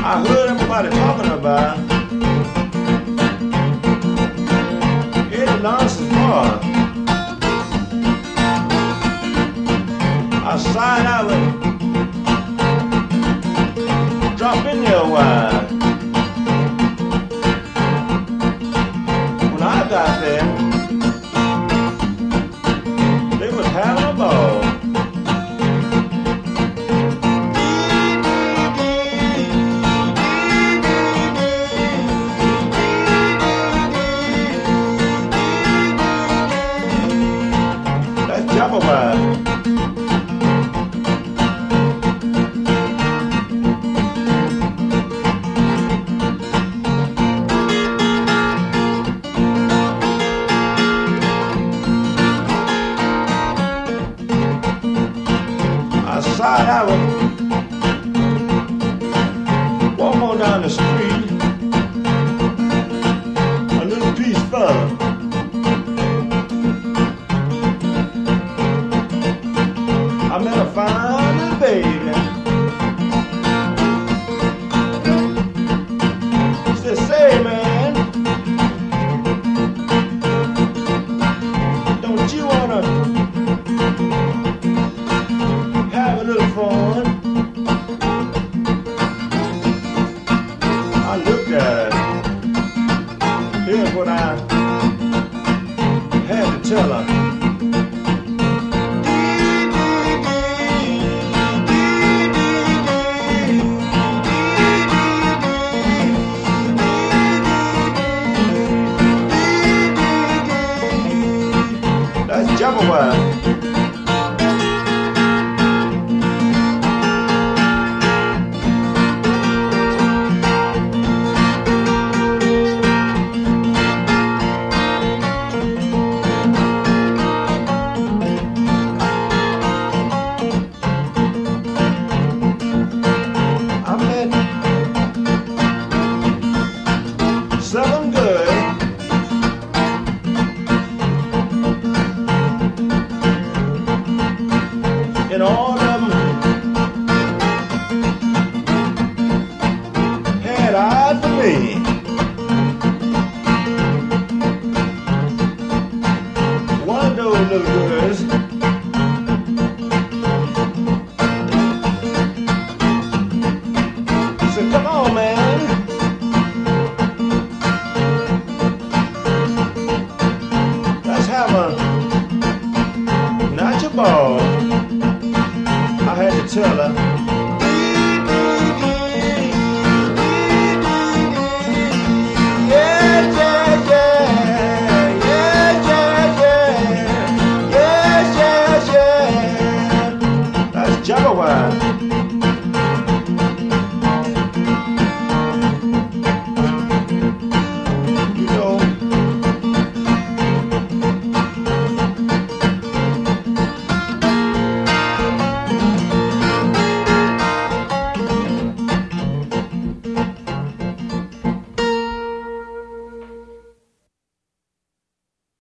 I heard everybody talking about Eddie Nonsense Bar. I signed out and drop in there a while. When I got there, they was having a ball. That's Jabberwock. Side out, walk on down the street, a little piece further. I met a fine little baby. She said, "Say, man, don't you wanna have a little fun?" I looked at her. Here's what I had to tell her. That's Jabberwock. Southern good, and all of them had eyes for me. One of those little girls said, "Come on, man. Have a natural ball." I had to tell her,